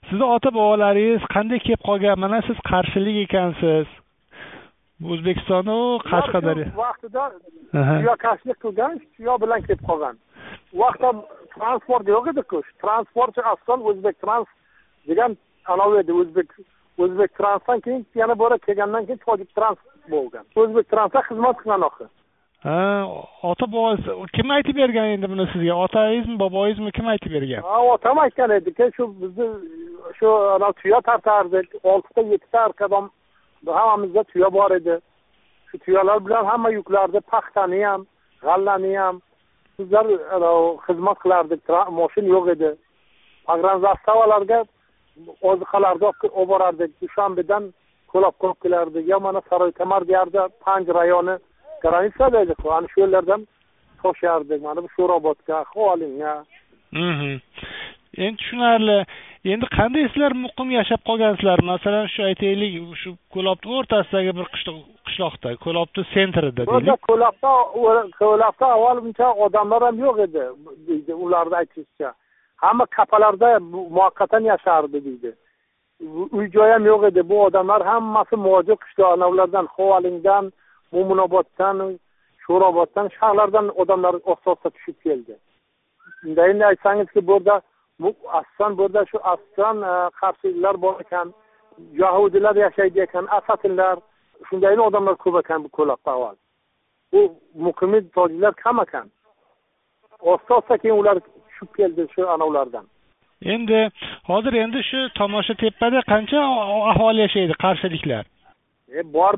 Sizni ota bobolaringiz qanday kelib qolgan? Mana siz qarshilik ekansiz. O'zbekistonda Qashqadaryo vaqtida tuyakashlik qilgan, tuya bilan kelib qolgan. U vaqtda transport yo'q edi-ku. Transportchi aslan O'zbek Trans degan anov edi. O'zbek Transdan keyin yana bora kelgandan keyin Tojik Trans bo'lgan. O'zbek Transda xizmat qilgan oxi. Ota boboz kim aytib bergan endi buni sizga? Otangizmi, bobongizmi kim aytib bergan? Otam aytgan edi-ki, shu bizni shu tuya tartardik, 6 ta 7 ta arqadam hammamizda tuya bor edi. Shu tuyalar bilan hamma yuklardi, paxtani ham, g'allani ham sizlar xizmat qilardik. Mashin yo'q edi. Pogranzastavalarga oziqalarni olib borardik. Dushanbedan ko'lab kelardik. Ya mana Saroy-Kamar yerda Panj rayoni granitsada edi. Ana shu yerlardan toshardik. Mana bu Sho'robodga, Xolinga. Endi tushunarli. Endi qanday sizlar muqim yashab qolgansizlar? Masalan, shu aytaylik, shu Ko'lobning o'rtasidagi bir qishloqda, Ko'lobning sentrida deylik. Ko'lobda avval uncha odamlar ham yo'q edi, deydi ularning aytishicha. Hamma kapalarda muvaqqatan yashardi deydi. Uy joy ham yo'q edi. Bu odamlar hammasi muhojir qishloqlardan, Xovalingdan, Mo'minoboddan, Sho'roboddan, shaharlardan odamlar o'z-o'ziga tushib keldi. Endi aytsangiz-ki, burada shu aslan qarshiliklar bor ekan, yahudilar yashaydi ekan, asatinlar, shunday odamlar ko'p ekan bu Ko'lobda avval. Bu muqimiy tojiklar kam ekan. O'z-o'ziga keyin ular tushib keldi shu anovlardan. Endi hozir shu Tomosha tepada qancha aholi yashaydi, qarshiliklar? Bor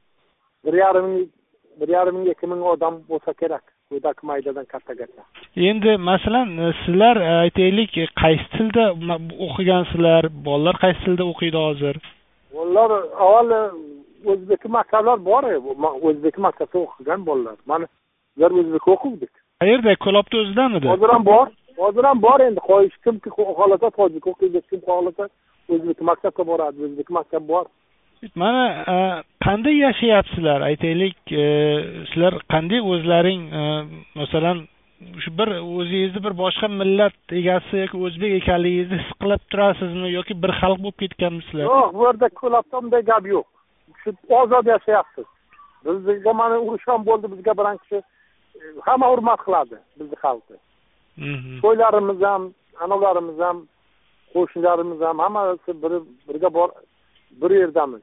1,5-2,000 odam bo'lsa kerak. Budak maydadan katta-katta. Endi masalan sizlar aytaylik qaysi tilda o'qigansizlar? Bolalar qaysi tilda o'qiydi hozir? Bolalar avval o'zbek maktablar bor, o'zbek maktabda o'qigan bolalar. Mana ular o'zbek o'qiydi. Qayerda? Ko'lobda o'zidamidi? Hozir ham bor endi. Kimki xohlasa tojik o'qiydi, kim xohlasa o'zbek maktabga boradi, o'zbek maktab bor. Mana qanday yashayapsizlar? Aytaylik, sizlar qanday o'zlaring masalan shu bir o'zingizni bir boshqa millat egasi yoki o'zbek ekanligingizni his qilib turasizmi yoki bir xalq bo'lib ketganmisizlar? Yo'q, bu yerda Ko'lobda bunday gap yo'q. Shu ozod yashayapsiz. Bizga mana urush ham bo'ldi, bizga bilan kishi hamma hurmat qiladi bizni xalqni. To'ylarimiz ham, anovlarimiz ham, qo'shnilarimiz ham hammasi birga bor. Bir yerdamiz.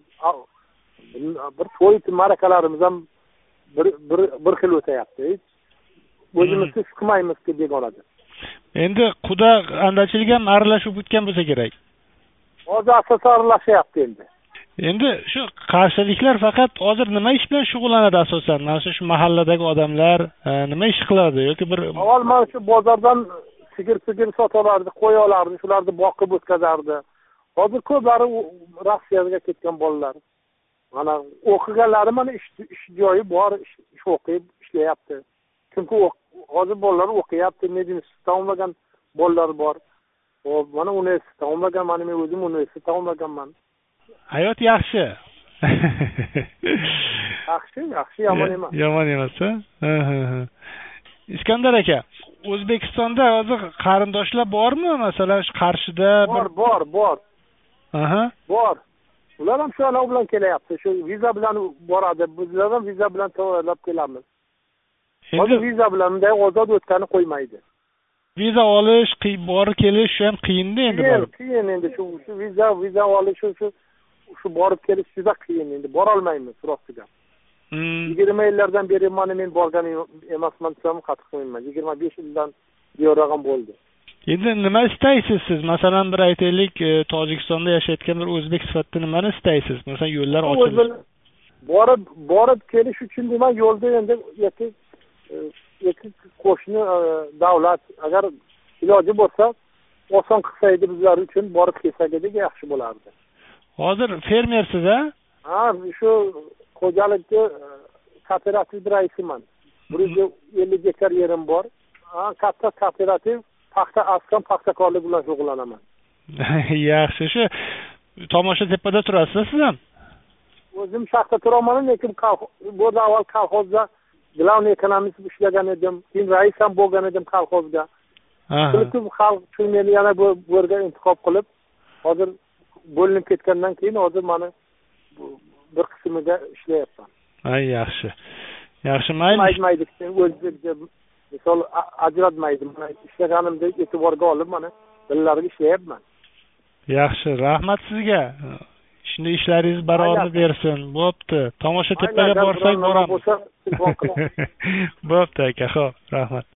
Bir to'y ma'rakalarimiz ham bir xil o'tayapti. O'zimizni his qilmaymiz-ki begonada. Endi quda andachilik ham aralashib o'tgan bo'lsa kerak. Hozir asosan aralashyapti endi. Endi shu qarshiliklar faqat hozir nima ish bilan shug'ullanadi asosan? Mana shu mahalladagi odamlar nima ish qiladi yoki bir avval mana shu bozordan sigir sotardi, qo'y olardi, shularni boqib o'tkazardi. Hozir ko'plari Rossiyaga ketgan bolalar. Mana o'qiganlari mana ish joyi bor, ish o'qib ishlayapti. Chunki hozir bolalar o'qiyapti, medinni tamomlagan bolalar bor. Mana universitet tamomlagan, men o'zim universitet tamomlaganman. Hayot yaxshi. Yaxshi, yomon emas. Yomon emas, ha? Iskandar aka, O'zbekistonda hozir qarindoshlar bormi? Masalan, shu Qarshida bor. Bor. Ular ham shu anov bilan kelyapti. Shu viza bilan boradi. Bizlar ham viza bilan tayyorlab kelamiz. Hozir viza bilan bunday ozod o'tgani qo'ymaydi. Viza olish, borib kelish ham qiyin-da endi. Qiyin endi shu viza olish shu borib kelish juda qiyin endi. Bora olmaymiz rostiga. 20 yillardan beri men borgan emasman desam qattiq qo'ymayman. 25 yildan yo'rag'am bo'ldi. Endi nima istaysiz siz? Masalan, bir aytaylik, Tojikistonda yashayotgan bir o'zbek sifatida nimani istaysiz? Masalan, yo'llar ochilishi. Borib kelish uchun nima yo'lda endi yoki qo'shni davlat agar iloji bo'lsa oson qilsa edi bizlar uchun borib kelsak edi yaxshi bo'lardi. Hozir fermersiz-a? Ha, shu xo'jalikda kooperativ raisiman. 150 gektar yerim bor. Katta kooperativ paxtakorlik bilan shug'ullanaman. Yaxshi, shu Tomosha tepada turasiz siz ham? O'zim shaxta turaman, lekin bu avval kolxozda главный ekonomist ishlagan edim. Keyin rais ham bo'lgan edim kolxozga. Ko'p xalq uchun meni yana bu yerga intiqob qilib hozir bo'linib ketgandan keyin hozir mana bir qismida ishlayapman. Ay, yaxshi. Yaxshi, mayli. Aytmaydi, o'zbekcha misol ajratmaydi. Mana ishlaganimda e'tiborga olib mana dillarga ishlayapman. Yaxshi, rahmat sizga. Shunda ishlaringiz barobar bersin. Bo'pti. Tomosha tepaga borsak boramiz. Bo'pti aka, xo'p, rahmat.